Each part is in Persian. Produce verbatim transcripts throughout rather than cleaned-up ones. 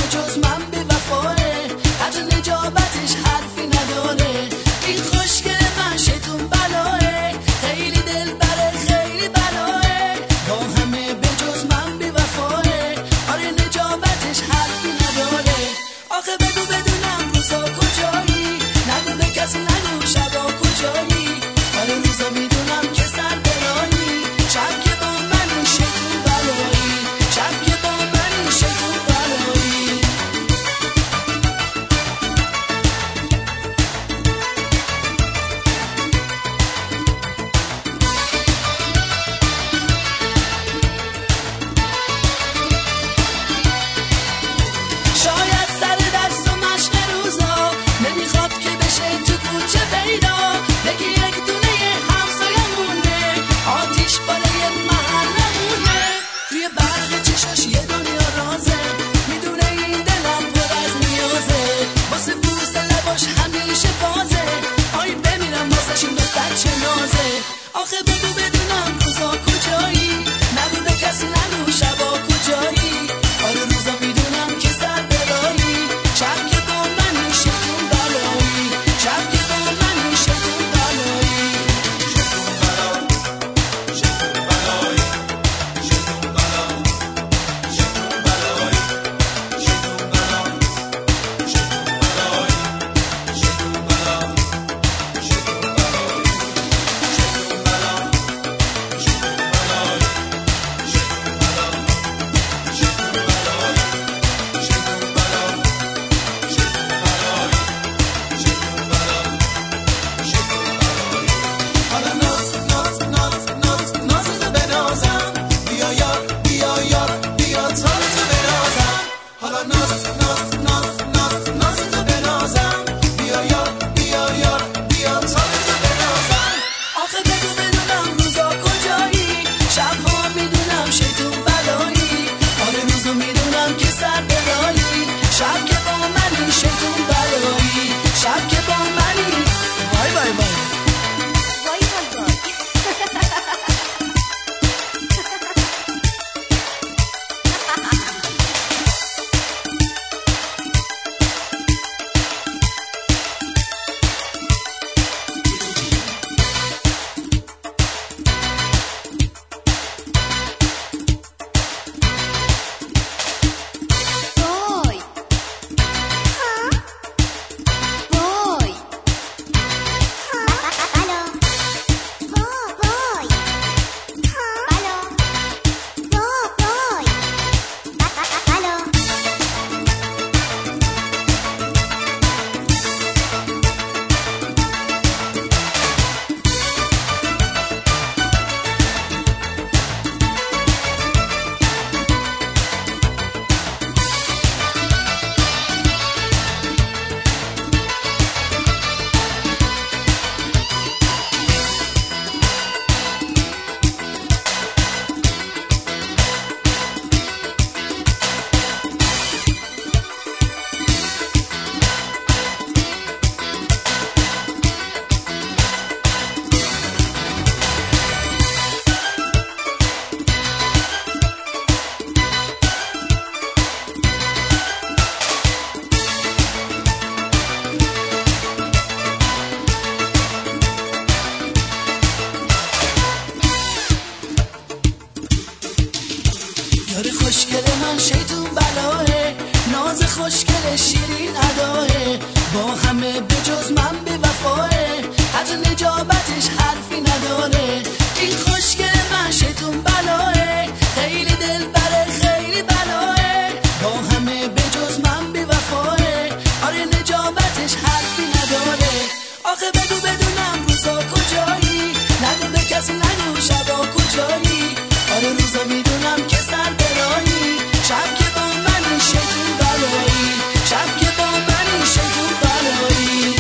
جز من به وفاه، حتی نجابتش حرفی نداره. این خوشگل من شیطون بلاه، خیلی دل بره خیلی بلاه، با همه به جز من به وفاه، آره نجابتش حرفی نداره. آخه بگو بدونم روزا کجایی، نگو به کسی نگو شبا کجایی، آره روزا میدونم که سر برایی، شب که با من شیطون بلایی، شب که با من شیطون بلایی. شاید سر درس و مشق روزا نمیخواد که بشه تو کوچه پیدا، بگی یک دونه همسایه‌مونه آتیش بالای محلمونه، توی برق چشاش یه دنیا رازه، میدونه این دلم پر از نیازه، واسه بوس لباش همیشه بازه، آی بمیرم واسش این دختر چه نازه. آخه بگو بدونم روزا کجایی، نگو به کسی نگو شبا کجایی، آره روزا میدونم که سر برایی، شب که با من شیطون بلایی، شب که با من شیطون بلایی. حالا ناز ناز ناز ناز نازتو بنازم، بیا یار بیا یار بیا تازه بنازم، حالا ناز ناز ناز ناز نازتو بنازم، بیا یار بیا یار بیا تازه بنازم. آخه بگو بدونم روزا کجایی، شبها میدونم شیطون بلایی، آره روزا میدونم که سر برایی، شب که با منی شیطون بلایی، شب که با منی. وای وای وای وای وای وای. وای. وای. بلا. وای. بلا. وای. بلا. یار خوشگل من شیطون بلاه، ناز خوشگل شیرین اداه، با همه به جز من به وفاه، حتی نجابتش حرفی نداره. این خوشگل من شیطون بلاه، خیلی دل بره خیلی بلاه، با همه به جز من به وفاه، آره نجابتش حرفی نداره. آخه بگو بدونم روزا کجایی، نگو به کسی نگو شبا کجایی، آره روزا میدونم که سر برایی، شب که با من شیطون بلایی، شب که با من شیطون بلایی.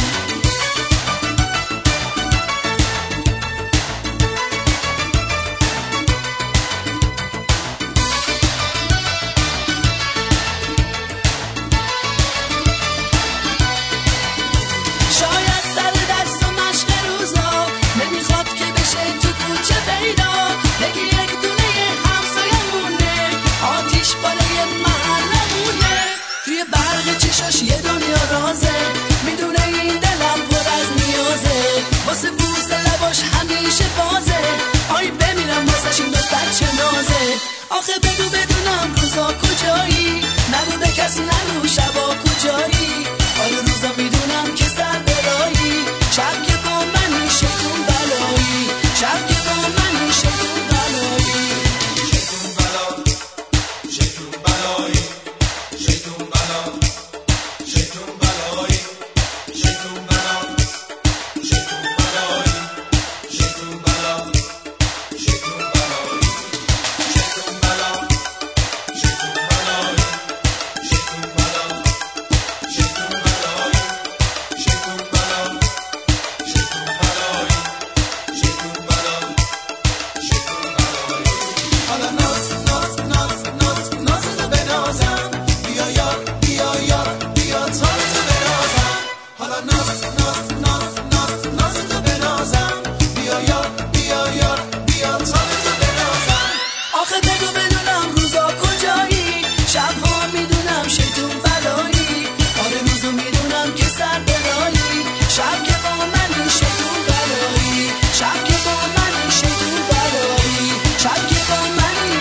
برق چشاش یه دنیا رازه، میدونه این دلم پر از نیازه، واسه بوس لباش همیشه بازه، آی بمیرم واسش این دو بچه نازه. آخه بگو بدونم روزا کجایی، نگو به کسی نگو شبا کجایی، آره روزا میدونم که سر برایی، شب که با منی شیطون بلایی، شب که با منی شیطون بلایی، شیطون بلا شیطون بلایی، شیطون بلا شیطون بلایی، شیطون بلا شیطون بلایی، شیطون بلا شیطون بلایی، شیطون بلا شیطون بلایی، شیطون بلا شیطون بلایی، شیطون بلا شیطون بلایی، شیطون بلا شیطون بلایی. حالا ناز ناز ناز ناز نازتو بنازم، بیا یار بیا یار بیا تارتو بنازم، حالا ناز ناز ناز ناز نازتو بنازم، بیا یار بیا یار بیا تارتو بنازم. آخه بگو بدونم روزا کجایی، شبها میدونم شیطون بلایی، آره روزو میدونم که سر برایی، شب که با منی شیطون بلایی، شب که با منی شیطون بلایی، شب که با منی.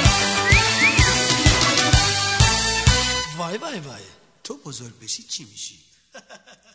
وای وای وای، تو بزرگ بشی چی میشی؟